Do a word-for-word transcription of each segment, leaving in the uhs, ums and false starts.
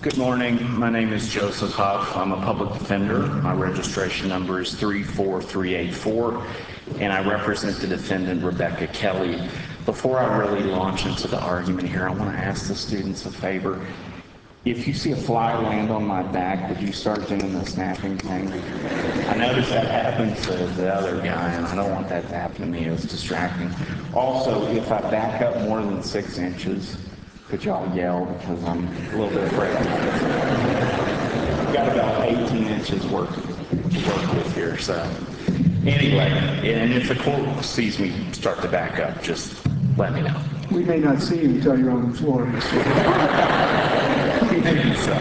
Good morning. My name is Joseph Huff. I'm a public defender. My registration number is three four three eight four, and I represent the defendant, Rebecca Kelly. Before I really launch into the argument here, I want to ask the students a favor. If you see a fly land on my back, would you start doing the snapping thing? I noticed that happened to the other guy, and I don't want that to happen to me. It was distracting. Also, if I back up more than six inches, could y'all yell, because I'm a little bit afraid. I've got about eighteen inches work to work with here, so. Anyway, and if the court sees me start to back up, just let me know. We may not see you until you're on the floor. Maybe so.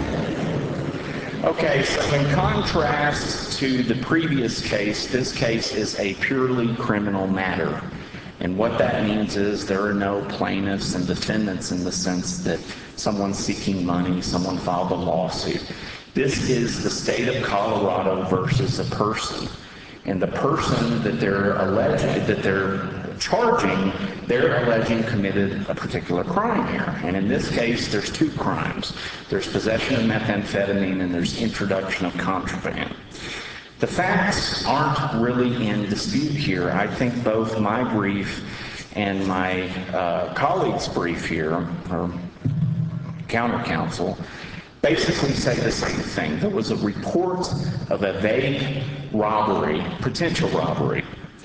Okay, so in contrast to the previous case, this case is a purely criminal matter. And what that means is there are no plaintiffs and defendants in the sense that someone's seeking money, someone filed a lawsuit. This is the state of Colorado versus a person. And the person that they're alleging, that they're charging, they're alleging committed a particular crime here. And in this case, there's two crimes. There's possession of methamphetamine and there's introduction of contraband. The facts aren't really in dispute here. I think both my brief and my uh, colleague's brief here, or counter-counsel, basically say the same thing. There was a report of a vague robbery, potential robbery.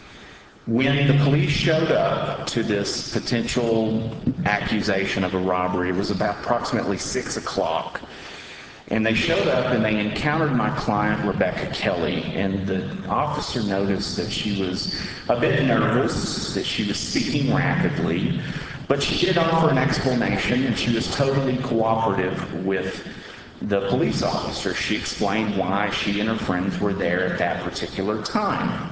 When the police showed up to this potential accusation of a robbery, it was about approximately six o'clock. And they showed up and they encountered my client, Rebecca Kelly, and the officer noticed that she was a bit nervous, that she was speaking rapidly, but she did offer an explanation and she was totally cooperative with the police officer. She explained why she and her friends were there at that particular time.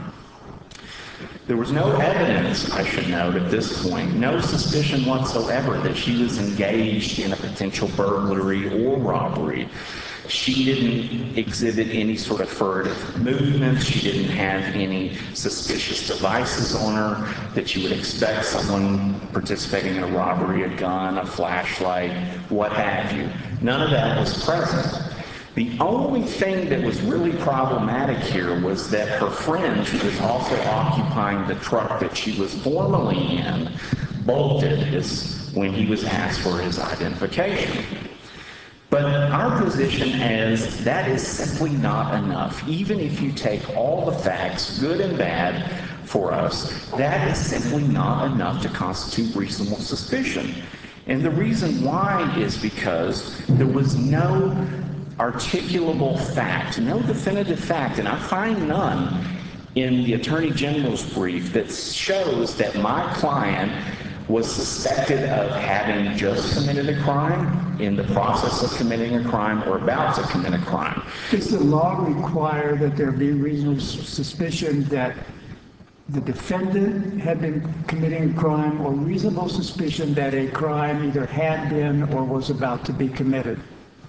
There was no evidence, I should note at this point, no suspicion whatsoever that she was engaged in a potential burglary or robbery. She didn't exhibit any sort of furtive movements. She didn't have any suspicious devices on her that you would expect someone participating in a robbery, a gun, a flashlight, what have you. None of that was present. The only thing that was really problematic here was that her friend, who was also occupying the truck that she was formerly in, bolted as when he was asked for his identification. But our position is that is simply not enough. Even if you take all the facts, good and bad, for us, that is simply not enough to constitute reasonable suspicion. And the reason why is because there was no articulable fact, no definitive fact, and I find none in the Attorney General's brief that shows that my client was suspected of having just committed a crime, in the process of committing a crime, or about to commit a crime. Does the law require that there be reasonable suspicion that the defendant had been committing a crime, or reasonable suspicion that a crime either had been or was about to be committed?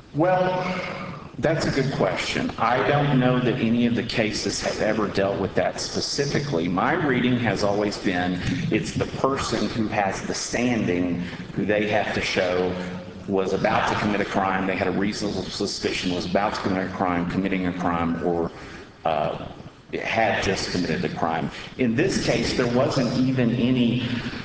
Well, that's a good question. I don't know that any of the cases have ever dealt with that specifically. My reading has always been it's the person who has the standing who they have to show was about to commit a crime, they had a reasonable suspicion was about to commit a crime, committing a crime, or uh, had just committed a crime. In this case, there wasn't even any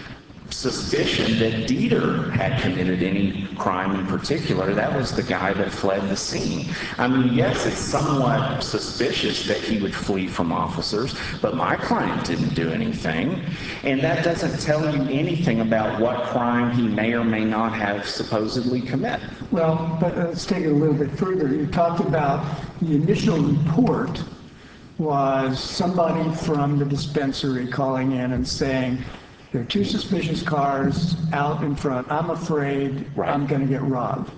suspicion that Dieter had committed any crime in particular. That was the guy that fled the scene. I mean, yes, it's somewhat suspicious that he would flee from officers, but my client didn't do anything, and that doesn't tell you anything about what crime he may or may not have supposedly committed. Well, but let's take it a little bit further. You talked about the initial report was somebody from the dispensary calling in and saying, there are two suspicious cars out in front. I'm afraid right. I'm going to get robbed.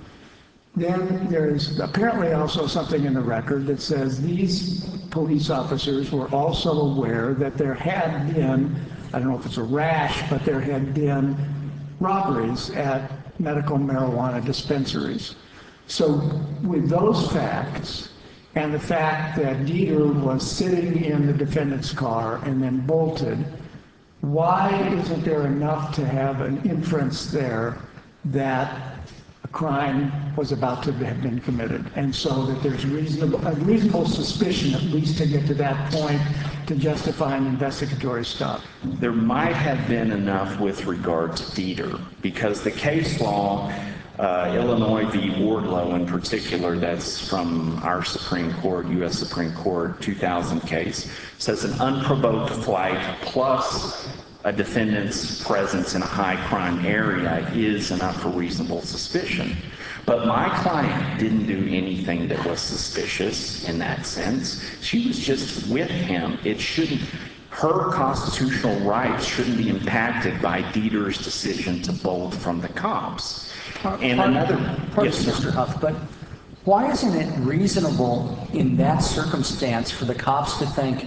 Then there's apparently also something in the record that says these police officers were also aware that there had been, I don't know if it's a rash, but there had been robberies at medical marijuana dispensaries. So with those facts, and the fact that Dieter was sitting in the defendant's car and then bolted, why isn't there enough to have an inference there that a crime was about to have been committed, and so that there's reasonable, a reasonable suspicion, at least to get to that point, to justify an investigatory stop. There might have been enough with regard to Dieter, because the case law, uh, Illinois v. Wardlow in particular, that's from our Supreme Court, U S Supreme Court, two thousand case, says an unprovoked flight plus a defendant's presence in a high crime area is enough for reasonable suspicion. But my client didn't do anything that was suspicious in that sense. She was just with him. It shouldn't, her constitutional rights shouldn't be impacted by Dieter's decision to bolt from the cops. And another, yes, Mister Huff, but why isn't it reasonable in that circumstance for the cops to think,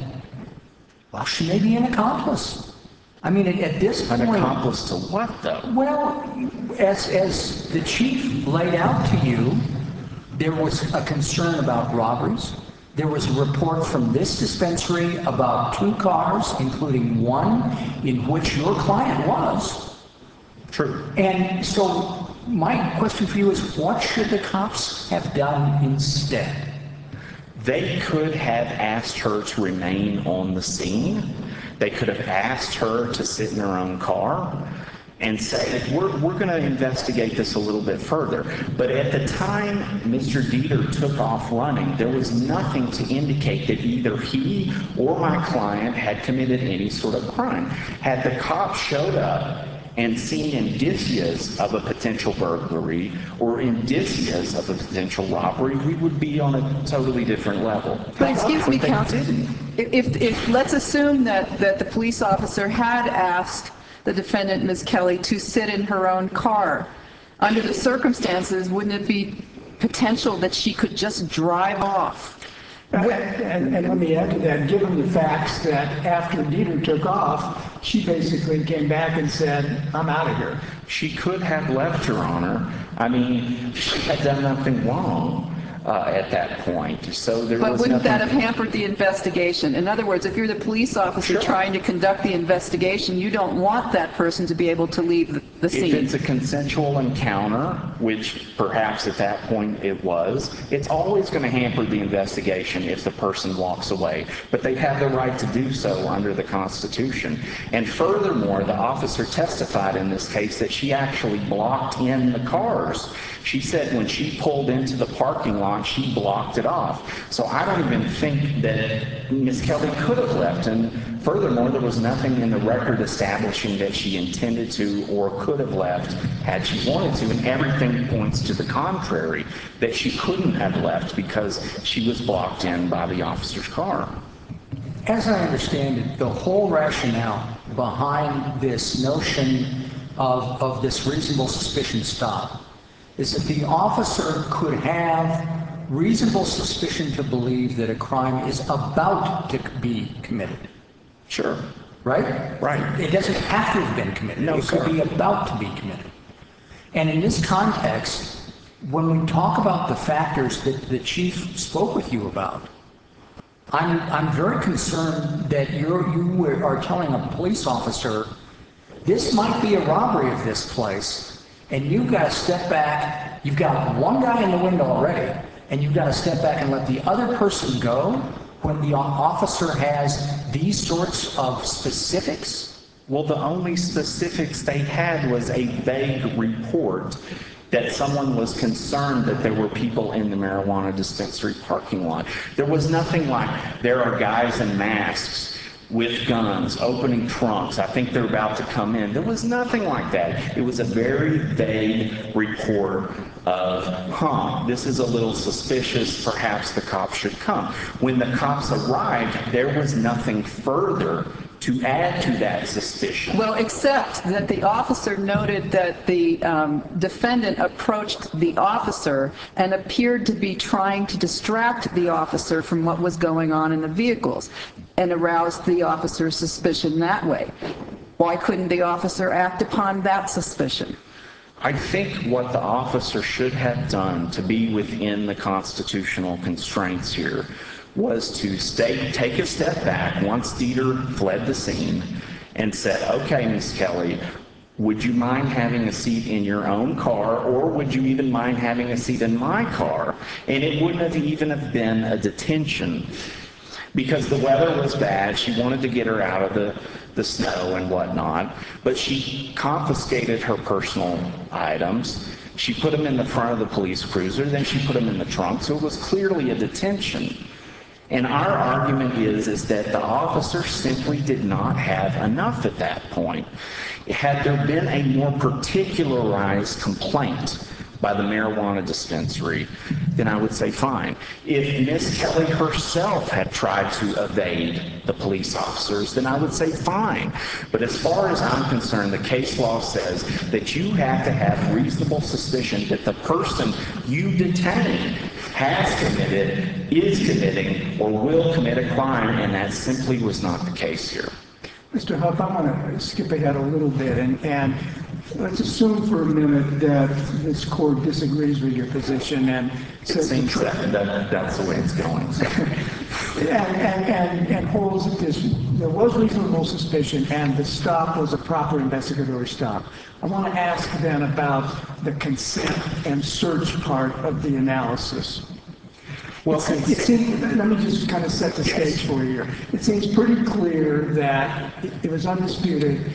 well, she may be an accomplice? I mean, at, at this point... An accomplice to what, though? Well, as, as the chief laid out to you, there was a concern about robberies. There was a report from this dispensary about two cars, including one in which your client was. True. And so my question for you is, what should the cops have done instead? They could have asked her to remain on the scene. They could have asked her to sit in her own car and say, we're, we're going to investigate this a little bit further. But at the time Mister Dieter took off running, there was nothing to indicate that either he or my client had committed any sort of crime. Had the cops showed up and seen indicias of a potential burglary or indicias of a potential robbery, we would be on a totally different level. But excuse me, But they counsel, didn't. if, if, let's assume that, that the police officer had asked the defendant, Miz Kelly, to sit in her own car. Under the circumstances, wouldn't it be potential that she could just drive off? And, and, and let me add to that, given the facts that after Dieter took off, she basically came back and said, I'm out of here. She could have left, Your Honor. I mean, she had done nothing wrong uh, at that point. So there But was wouldn't nothing... that have hampered the investigation? In other words, if you're the police officer Sure. trying to conduct the investigation, you don't want that person to be able to leave the, the scene. If it's a consensual encounter, which perhaps at that point it was, it's always going to hamper the investigation if the person walks away. But they have the right to do so under the Constitution. And furthermore, the officer testified in this case that she actually blocked in the cars. She said when she pulled into the parking lot, she blocked it off. So I don't even think that Miz Kelly could have left. And furthermore, there was nothing in the record establishing that she intended to or could have left had she wanted to. And everything points to the contrary, that she couldn't have left because she was blocked in by the officer's car. As I understand it, the whole rationale behind this notion of, of this reasonable suspicion stop is that the officer could have reasonable suspicion to believe that a crime is about to be committed. Sure. Right? Right. It doesn't have to have been committed. No, it could sir. be about to be committed. And in this context, when we talk about the factors that the chief spoke with you about, I'm I'm very concerned that you're you are telling a police officer this might be a robbery of this place, and you've got to step back. You've got one guy in the window already, and you've got to step back and let the other person go when the officer has these sorts of specifics? Well, the only specifics they had was a vague report that someone was concerned that there were people in the marijuana dispensary parking lot. There was nothing like, there are guys in masks with guns, opening trunks. I think they're about to come in. There was nothing like that. It was a very vague report of, huh, this is a little suspicious, perhaps the cops should come. When the cops arrived, there was nothing further to add to that suspicion. Well, except that the officer noted that the um, defendant approached the officer and appeared to be trying to distract the officer from what was going on in the vehicles and aroused the officer's suspicion that way. Why couldn't the officer act upon that suspicion? I think what the officer should have done to be within the constitutional constraints here was to stay, take a step back once Dieter fled the scene and said, okay, Miz Kelly, would you mind having a seat in your own car, or would you even mind having a seat in my car? And it wouldn't have even have been a detention because the weather was bad. She wanted to get her out of the, the snow and whatnot, but she confiscated her personal items. She put them in the front of the police cruiser, then she put them in the trunk, so it was clearly a detention. And our argument is, is that the officer simply did not have enough at that point. Had there been a more particularized complaint by the marijuana dispensary, then I would say fine. If Miz Kelly herself had tried to evade the police officers, then I would say fine. But as far as I'm concerned, the case law says that you have to have reasonable suspicion that the person you detain has committed, is committing, or will commit a crime, and that simply was not the case here. Mister Huff, I want to skip ahead a little bit, and, and let's assume for a minute that this court disagrees with your position and It says seems that, that that's the way it's going. So. and, and, and, and holds that this, there was reasonable suspicion and the stop was a proper investigatory stop. I want to ask then about the consent and search part of the analysis. Well, it seems, let me just kind of set the stage for you here. It seems pretty clear that it, it was undisputed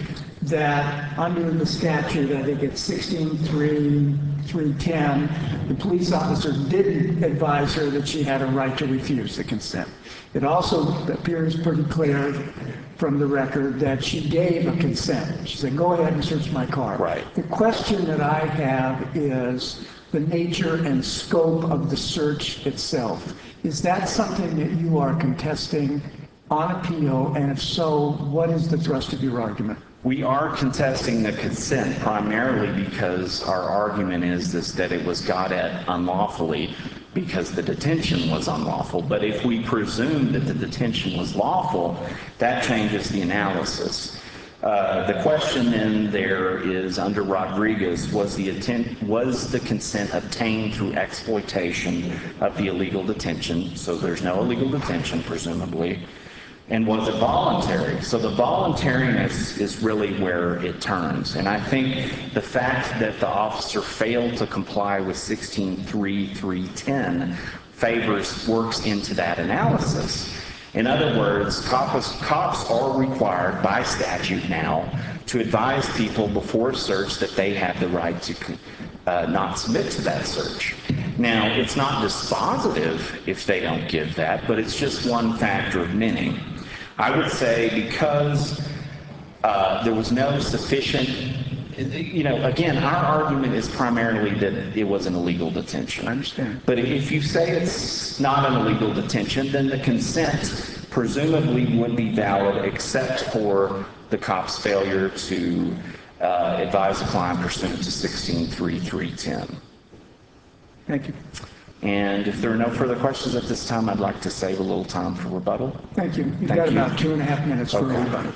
that under the statute, I think it's sixteen three three ten, the police officer didn't advise her that she had a right to refuse the consent. It also appears pretty clear from the record that she gave a consent. She said, go ahead and search my car. Right. The question that I have is the nature and scope of the search itself. Is that something that you are contesting on appeal? And if so, what is the thrust of your argument? We are contesting the consent primarily because our argument is this, that it was got at unlawfully because the detention was unlawful. But if we presume that the detention was lawful, that changes the analysis. Uh, the question then there is, under Rodriguez, was the attempt, was the consent obtained through exploitation of the illegal detention? So there's no illegal detention, presumably. And was it voluntary? So the voluntariness is really where it turns. And I think the fact that the officer failed to comply with sixteen three three ten favors, works into that analysis. In other words, cops, cops are required by statute now to advise people before a search that they have the right to uh, not submit to that search. Now, it's not dispositive if they don't give that, but it's just one factor of many. I would say because uh, there was no sufficient, you know, again, our argument is primarily that it was an illegal detention. I understand. But if you say it's not an illegal detention, then the consent presumably would be valid except for the cop's failure to uh, advise a client pursuant to sixteen three three ten. Thank you. And if there are no further questions at this time, I'd like to save a little time for rebuttal. Thank you. You've Thank got you. about two and a half minutes for Okay. rebuttal.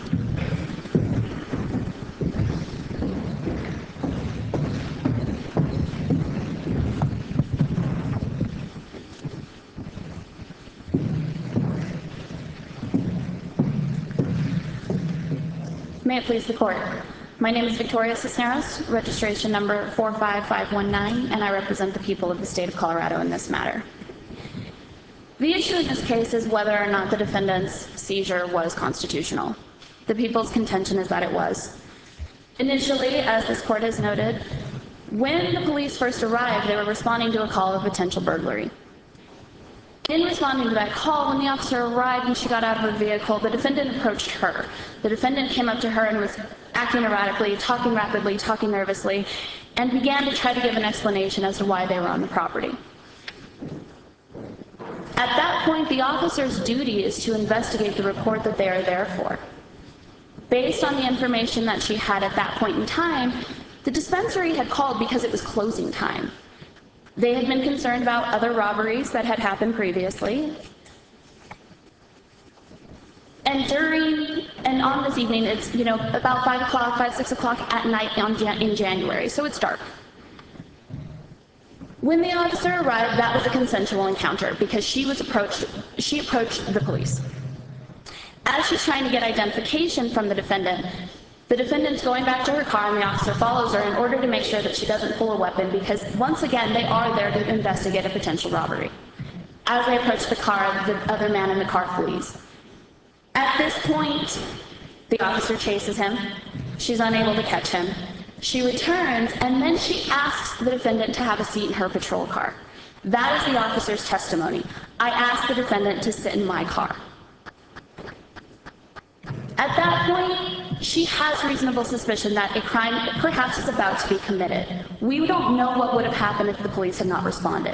May it please the court. My name is Victoria Cisneros, registration number four five five one nine, and I represent the people of the state of Colorado in this matter. The issue in this case is whether or not the defendant's seizure was constitutional. The people's contention is that it was. Initially, as this court has noted, when the police first arrived, they were responding to a call of potential burglary. In responding to that call, when the officer arrived and she got out of her vehicle, the defendant approached her. The defendant came up to her and was acting erratically, talking rapidly, talking nervously, and began to try to give an explanation as to why they were on the property. At that point, the officer's duty is to investigate the report that they are there for. Based on the information that she had at that point in time, the dispensary had called because it was closing time. They had been concerned about other robberies that had happened previously. And during, and on this evening, it's, you know, about five o'clock, five, six o'clock at night on Jan- in January, so it's dark. When the officer arrived, that was a consensual encounter because she was approached, she approached the police. As she's trying to get identification from the defendant, The defendant's going back to her car and the officer follows her in order to make sure that she doesn't pull a weapon because, once again, they are there to investigate a potential robbery. As they approach the car, the other man in the car flees. At this point, the officer chases him. She's unable to catch him. She returns, and then she asks the defendant to have a seat in her patrol car. That is the officer's testimony. I asked the defendant to sit in my car. At that point, she has reasonable suspicion that a crime perhaps is about to be committed. We don't know what would have happened if the police had not responded.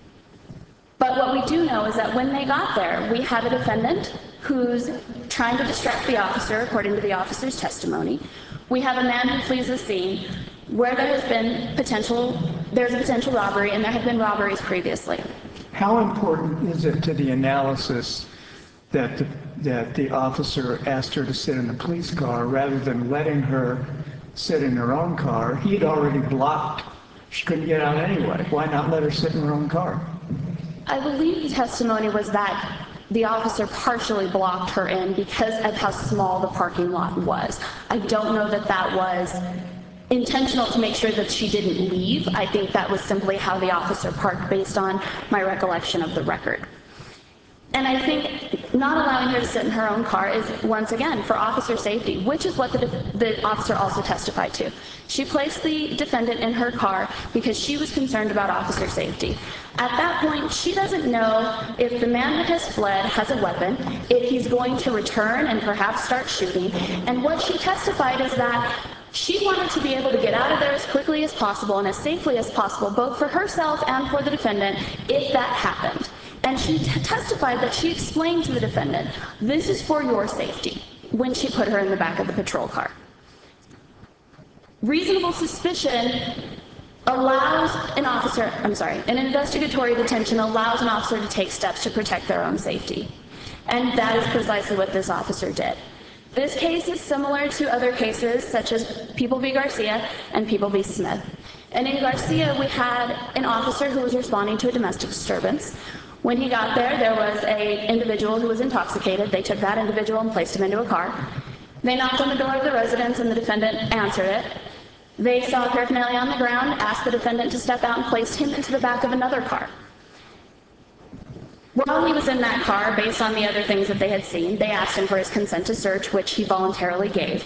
But what we do know is that when they got there, we have a defendant who's trying to distract the officer, according to the officer's testimony. We have a man who flees the scene where there has been potential, there's a potential robbery, and there have been robberies previously. How important is it to the analysis that the, that the officer asked her to sit in the police car rather than letting her sit in her own car? He had already blocked. She couldn't get out anyway. Why not let her sit in her own car? I believe the testimony was that the officer partially blocked her in because of how small the parking lot was. I don't know that that was intentional to make sure that she didn't leave. I think that was simply how the officer parked based on my recollection of the record. And I think not allowing her to sit in her own car is, once again, for officer safety, which is what the, the officer also testified to. She placed the defendant in her car because she was concerned about officer safety. At that point, she doesn't know if the man that has fled has a weapon, if he's going to return and perhaps start shooting. And what she testified is that she wanted to be able to get out of there as quickly as possible and as safely as possible, both for herself and for the defendant, if that happened. And she t- testified that she explained to the defendant, this is for your safety, when she put her in the back of the patrol car. Reasonable suspicion allows an officer, I'm sorry, an investigatory detention allows an officer to take steps to protect their own safety. And that is precisely what this officer did. This case is similar to other cases, such as People v. Garcia and People v. Smith. And in Garcia, we had an officer who was responding to a domestic disturbance. When he got there, there was an individual who was intoxicated. They took that individual and placed him into a car. They knocked on the door of the residence, and the defendant answered it. They saw paraphernalia on the ground, asked the defendant to step out, and placed him into the back of another car. While he was in that car, based on the other things that they had seen, they asked him for his consent to search, which he voluntarily gave.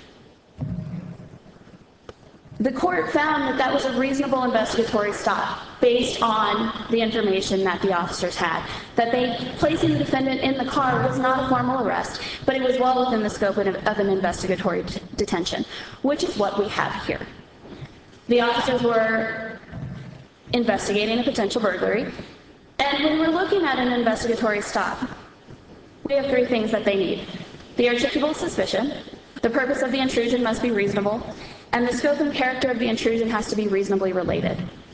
The court found that that was a reasonable investigatory stop based on the information that the officers had, that they placing the defendant in the car was not a formal arrest, but it was well within the scope of an investigatory t- detention, which is what we have here. The officers were investigating a potential burglary, and when we're looking at an investigatory stop, we have three things that they need. The articulable suspicion, the purpose of the intrusion must be reasonable, and the scope and character of the intrusion has to be reasonably related.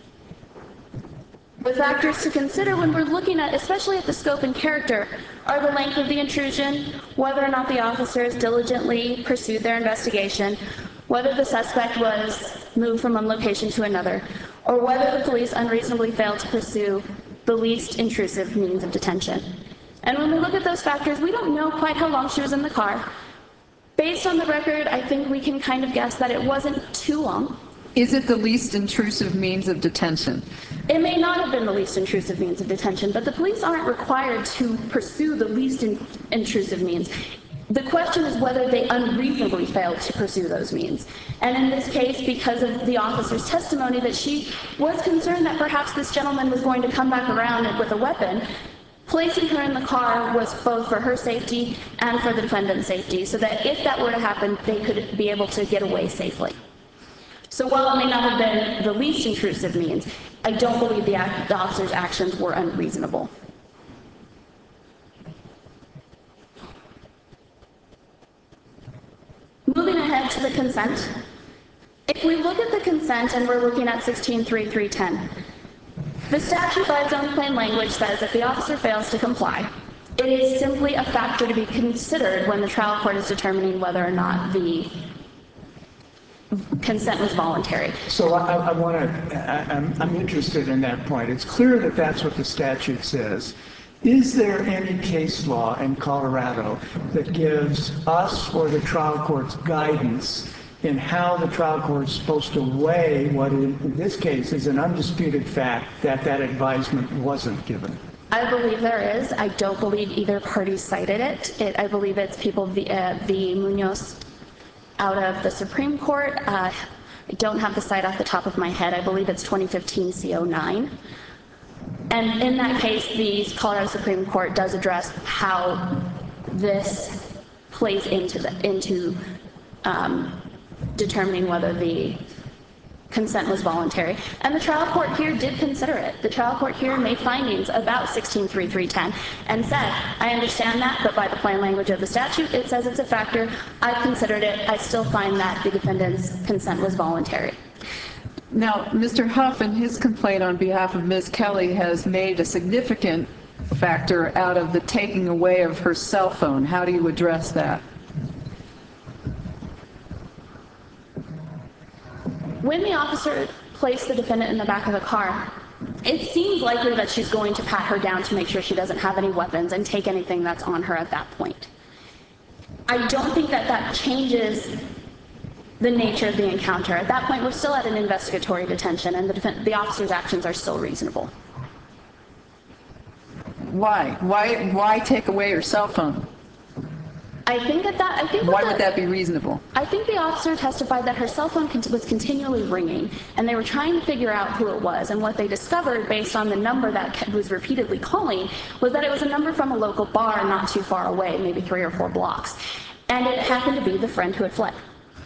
The factors to consider when we're looking at, especially at the scope and character, are the length of the intrusion, whether or not the officers diligently pursued their investigation, whether the suspect was moved from one location to another, or whether the police unreasonably failed to pursue the least intrusive means of detention. And when we look at those factors, we don't know quite how long she was in the car. Based on the record, I think we can kind of guess that it wasn't too long. Is it the least intrusive means of detention? It may not have been the least intrusive means of detention, but the police aren't required to pursue the least in- intrusive means. The question is whether they unreasonably failed to pursue those means. And in this case, because of the officer's testimony that she was concerned that perhaps this gentleman was going to come back around with a weapon, placing her in the car was both for her safety and for the defendant's safety, so that if that were to happen, they could be able to get away safely. So while it may not have been the least intrusive means, I don't believe the, act, the officer's actions were unreasonable. Moving ahead to the consent. If we look at the consent, and we're looking at sixteen three three ten, the statute by its own plain language says if the officer fails to comply, it is simply a factor to be considered when the trial court is determining whether or not the consent was voluntary. So I, I want to, I'm, I'm interested in that point. It's clear that that's what the statute says. Is there any case law in Colorado that gives us or the trial court's guidance in how the trial court is supposed to weigh what in this case is an undisputed fact that that advisement wasn't given? I believe there is. I don't believe either party cited it. it I believe it's people v, uh, v. Munoz out of the Supreme Court. Uh, I don't have the site off the top of my head. I believe it's twenty fifteen C oh nine. And in that case, the Colorado Supreme Court does address how this plays into the into um, determining whether the consent was voluntary. And the trial court here did consider it. The trial court here made findings about sixteen three three ten and said, I understand that, but by the plain language of the statute, it says it's a factor. I've considered it. I still find that the defendant's consent was voluntary. Now, Mister Huff, in his complaint on behalf of Miz Kelly, has made a significant factor out of the taking away of her cell phone. How do you address that? When the officer placed the defendant in the back of the car, it seems likely that she's going to pat her down to make sure she doesn't have any weapons and take anything that's on her at that point. I don't think that that changes the nature of the encounter. At that point, we're still at an investigatory detention, and the, def- the officer's actions are still reasonable. Why? Why? Why take away her cell phone? I think that that I think Why that would that be reasonable? I think the officer testified that her cell phone was continually ringing, and they were trying to figure out who it was. And what they discovered, based on the number that was repeatedly calling, was that it was a number from a local bar not too far away, maybe three or four blocks. And it happened to be the friend who had fled.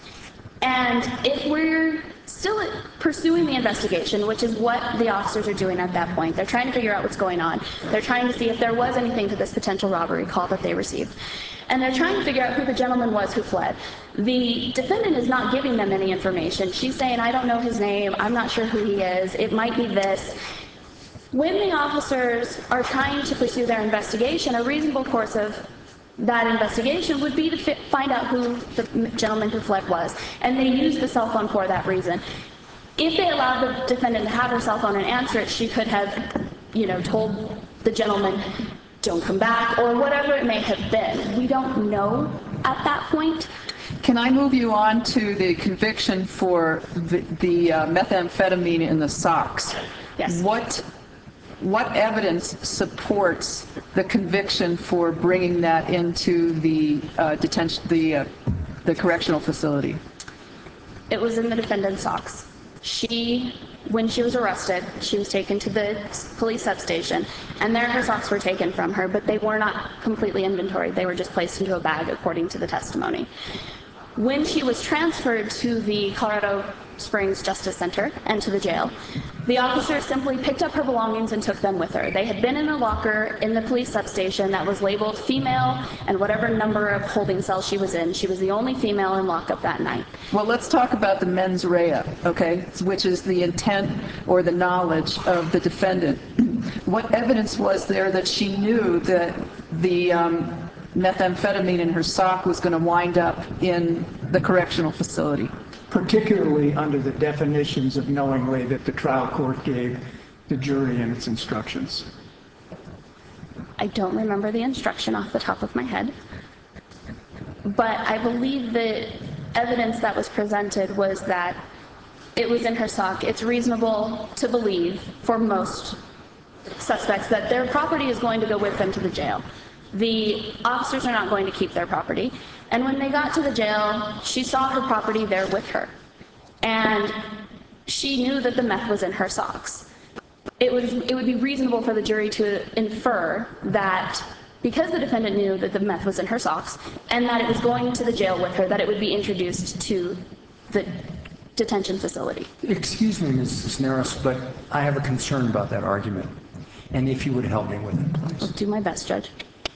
And if we're still pursuing the investigation, which is what the officers are doing at that point, they're trying to figure out what's going on. They're trying to see if there was anything to this potential robbery call that they received. And they're trying to figure out who the gentleman was who fled. The defendant is not giving them any information. She's saying, I don't know his name. I'm not sure who he is. It might be this. When the officers are trying to pursue their investigation, a reasonable course of that investigation would be to fi- find out who the gentleman who fled was. And they used the cell phone for that reason. If they allowed the defendant to have her cell phone and answer it, she could have, you know, told the gentleman, don't come back, or whatever it may have been. We don't know at that point. Can I move you on to the conviction for the, the uh, methamphetamine in the socks? Yes. What what evidence supports the conviction for bringing that into the uh, detention, the uh, the correctional facility? It was in the defendant's socks. She, when she was arrested, she was taken to the police substation, and there her socks were taken from her, but they were not completely inventoried. They were just placed into a bag, according to the testimony. When she was transferred to the Colorado Springs Justice Center and to the jail, the officer simply picked up her belongings and took them with her. They had been in a locker in the police substation that was labeled female and whatever number of holding cell she was in. She was the only female in lockup that night. Well, let's talk about the mens rea, okay, which is the intent or the knowledge of the defendant. What evidence was there that she knew that the um, methamphetamine in her sock was going to wind up in the correctional facility? Particularly under the definitions of knowingly that the trial court gave the jury in its instructions. I don't remember the instruction off the top of my head, but I believe the evidence that was presented was that it was in her sock. It's reasonable to believe for most suspects that their property is going to go with them to the jail. The officers are not going to keep their property. And when they got to the jail, she saw her property there with her. And she knew that the meth was in her socks. It would, it would be reasonable for the jury to infer that because the defendant knew that the meth was in her socks and that it was going to the jail with her, that it would be introduced to the detention facility. Excuse me, Miz Cisneros, but I have a concern about that argument. And if you would help me with it, please. I'll do my best, Judge.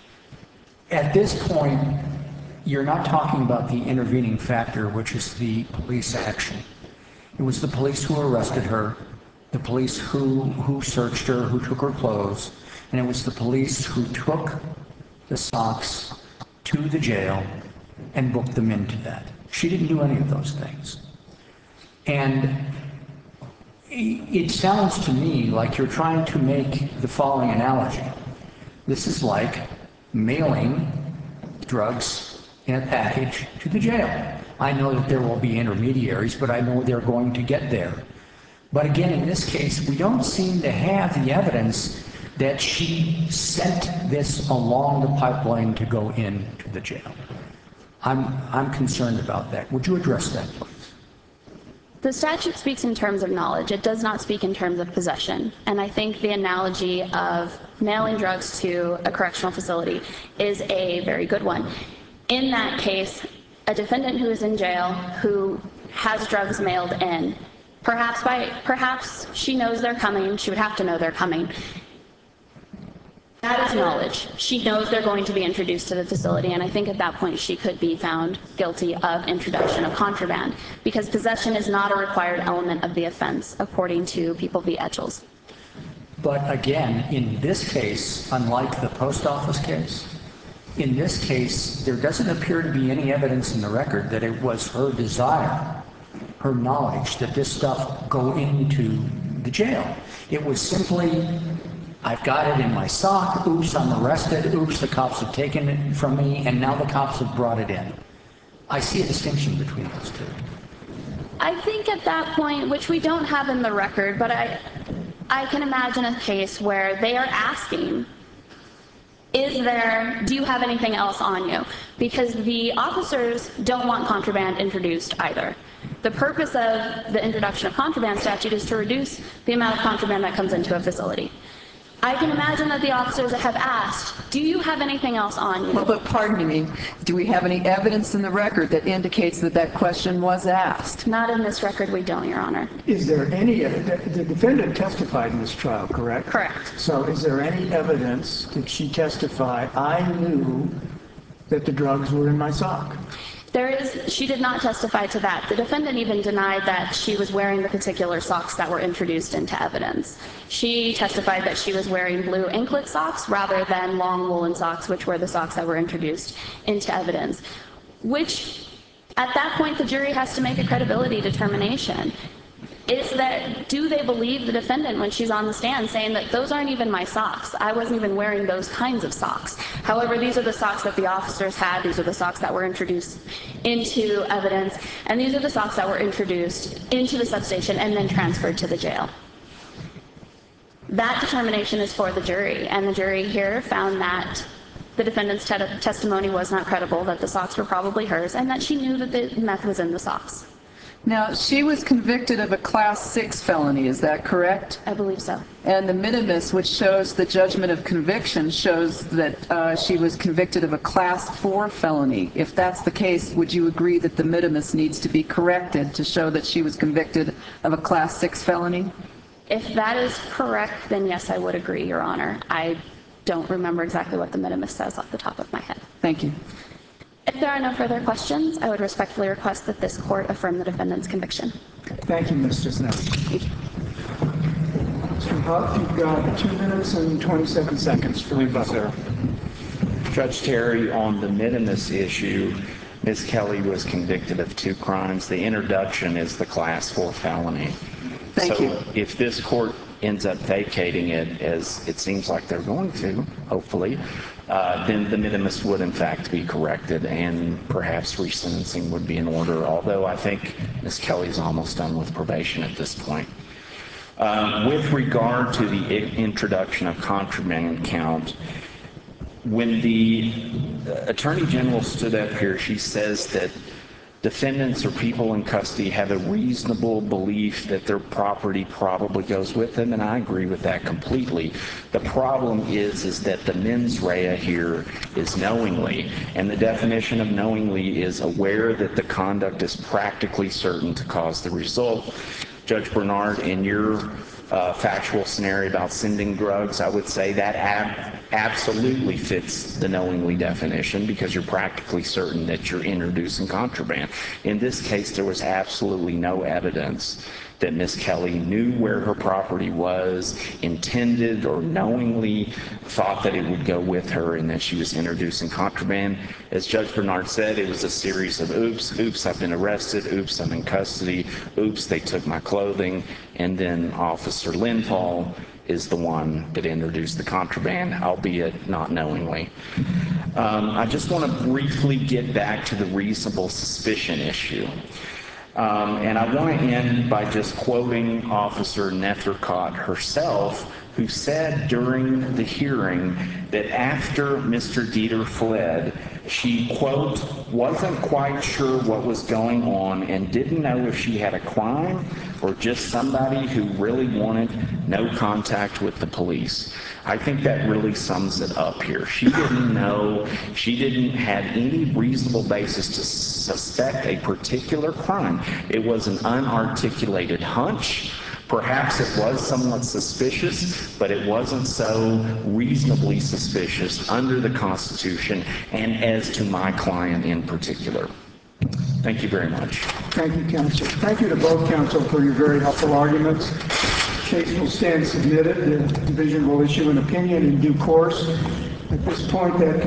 At this point, you're not talking about the intervening factor, which is the police action. It was the police who arrested her, the police who, who searched her, who took her clothes, and it was the police who took the socks to the jail and booked them into that. She didn't do any of those things. And it sounds to me like you're trying to make the following analogy. This is like mailing drugs in a package to the jail. I know that there will be intermediaries, but I know they're going to get there. But again, in this case, we don't seem to have the evidence that she sent this along the pipeline to go into the jail. I'm, I'm concerned about that. Would you address that, please? The statute speaks in terms of knowledge. It does not speak in terms of possession. And I think the analogy of mailing drugs to a correctional facility is a very good one. In that case, a defendant who is in jail who has drugs mailed in, perhaps by perhaps she knows they're coming, she would have to know they're coming. That is knowledge. She knows they're going to be introduced to the facility, and I think at that point she could be found guilty of introduction of contraband, because possession is not a required element of the offense, according to People v. Etchels. But again, in this case, unlike the post office case, in this case, there doesn't appear to be any evidence in the record that it was her desire, her knowledge, that this stuff go into the jail. It was simply, I've got it in my sock, oops, I'm arrested, oops, the cops have taken it from me, and now the cops have brought it in. I see a distinction between those two. I think at that point, which we don't have in the record, but I, I can imagine a case where they are asking, is there, do you have anything else on you? Because the officers don't want contraband introduced either. The purpose of the introduction of contraband statute is to reduce the amount of contraband that comes into a facility. I can imagine that the officers have asked, do you have anything else on you? Well, but pardon me, do we have any evidence in the record that indicates that that question was asked? Not in this record, we don't, Your Honor. Is there any, the defendant testified in this trial, correct? Correct. So is there any evidence that she testified, I knew that the drugs were in my sock? There is, she did not testify to that. The defendant even denied that she was wearing the particular socks that were introduced into evidence. She testified that she was wearing blue anklet socks rather than long woolen socks, which were the socks that were introduced into evidence, which at that point the jury has to make a credibility determination. Is that, do they believe the defendant when she's on the stand saying that those aren't even my socks? I wasn't even wearing those kinds of socks. However, these are the socks that the officers had. These are the socks that were introduced into evidence. And these are the socks that were introduced into the substation and then transferred to the jail. That determination is for the jury. And the jury here found that the defendant's te- testimony was not credible, that the socks were probably hers, and that she knew that the meth was in the socks. Now, she was convicted of a class six felony, is that correct? I believe so. And the minimus, which shows the judgment of conviction, shows that uh, she was convicted of a class four felony. If that's the case, would you agree that the minimus needs to be corrected to show that she was convicted of a class six felony? If that is correct, then yes, I would agree, Your Honor. I don't remember exactly what the minimus says off the top of my head. Thank you. If there are no further questions, I would respectfully request that this court affirm the defendant's conviction. Thank you, Miz Cisneros. Mister Huff, you've got two minutes and twenty-seven seconds for rebuttal. Judge Terry, on the minimus issue, Miz Kelly was convicted of two crimes. The introduction is the class four felony. Thank so you. If this court ends up vacating it, as it seems like they're going to, hopefully, uh, then the minimus would in fact be corrected and perhaps resentencing would be in order, although I think Miz Kelly's almost done with probation at this point. Um, with regard to the introduction of contraband count, when the Attorney General stood up here, she says that defendants or people in custody have a reasonable belief that their property probably goes with them, and I agree with that completely. The problem is, is that the mens rea here is knowingly, and the definition of knowingly is aware that the conduct is practically certain to cause the result. Judge Bernard, in your uh, factual scenario about sending drugs, I would say that ab- absolutely fits the knowingly definition because you're practically certain that you're introducing contraband. In this case, there was absolutely no evidence that Miz Kelly knew where her property was, intended or knowingly thought that it would go with her, and that she was introducing contraband. As Judge Bernard said, it was a series of oops, oops, I've been arrested, oops, I'm in custody, oops, they took my clothing, and then Officer Linfall is the one that introduced the contraband, albeit not knowingly. Um, I just want to briefly get back to the reasonable suspicion issue. Um, and I want to end by just quoting Officer Nethercott herself, who said during the hearing that after Mister Dieter fled, she, quote, wasn't quite sure what was going on and didn't know if she had a crime or just somebody who really wanted no contact with the police. I think that really sums it up here. She didn't know, she didn't have any reasonable basis to suspect a particular crime. It was an unarticulated hunch. Perhaps it was somewhat suspicious, but it wasn't so reasonably suspicious under the Constitution and as to my client in particular. Thank you very much. Thank you, counsel. Thank you to both counsel for your very helpful arguments. Case will stand submitted. The division will issue an opinion in due course. At this point, that